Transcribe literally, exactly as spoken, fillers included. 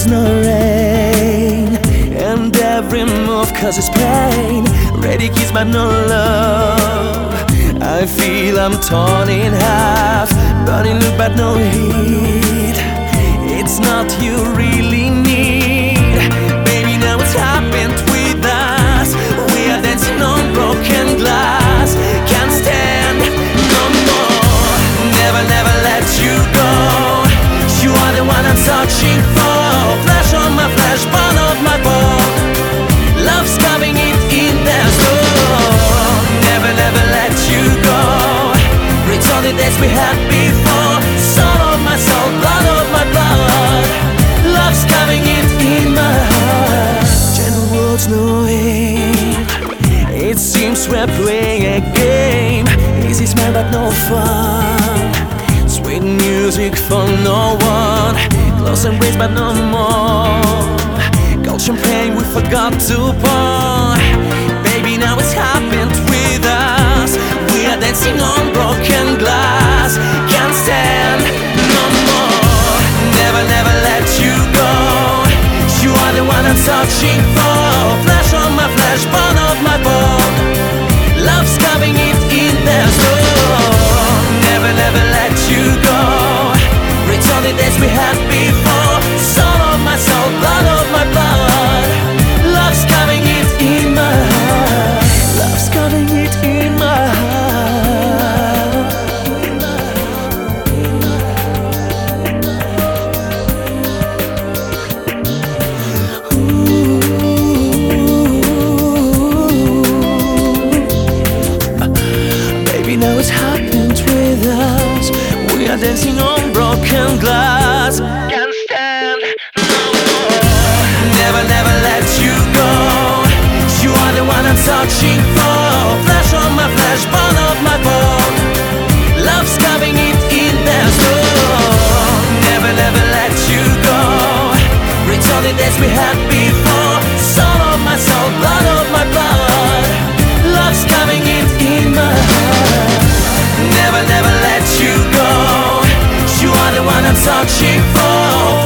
feels no rain, and every move causes pain. Ready kiss but no love. I feel I'm torn in half, burning look but no heat. It's not you really need. Baby, now it's happened with us. We are dancing on broken glass. Can't stand no more. Never, never let you go. You are the one I'm searching for. Flash on my flesh, bone of my bone. Love's coming in in their soul. Never, never let you go. Return the days we had before. Soul of my soul, blood of my blood. Love's coming in in my heart. Gentle words, no aim. It seems we're playing a game. Easy smile but no fun. Sweet music for no one. Close embrace but no more. Gold champagne we forgot to pour. Baby, now it's happened with us. We are dancing on broken glass. Can't stand no more. Never, never let you go. You are the one I'm searching for. Flesh on my flesh, bone of my bone. Love's coming in in their soul. Never, never let you go. Return the days we had before. Soul of my soul, blood of my blood. Love's coming in in my heart. Love's coming in in my heart. Ooh. Baby, now it's happened with us. We are dancing on broken glass. Can't stand no more. Never, never let you go. You are the one I'm searching for. Flesh on my flesh, bone of my bone. Love's coming in in their soul. Never, never let you go. Return the days we had before. Soul of my soul, blood of my blood. Love's coming in in my heart. Never, never let you go. You are the one I'm searching for.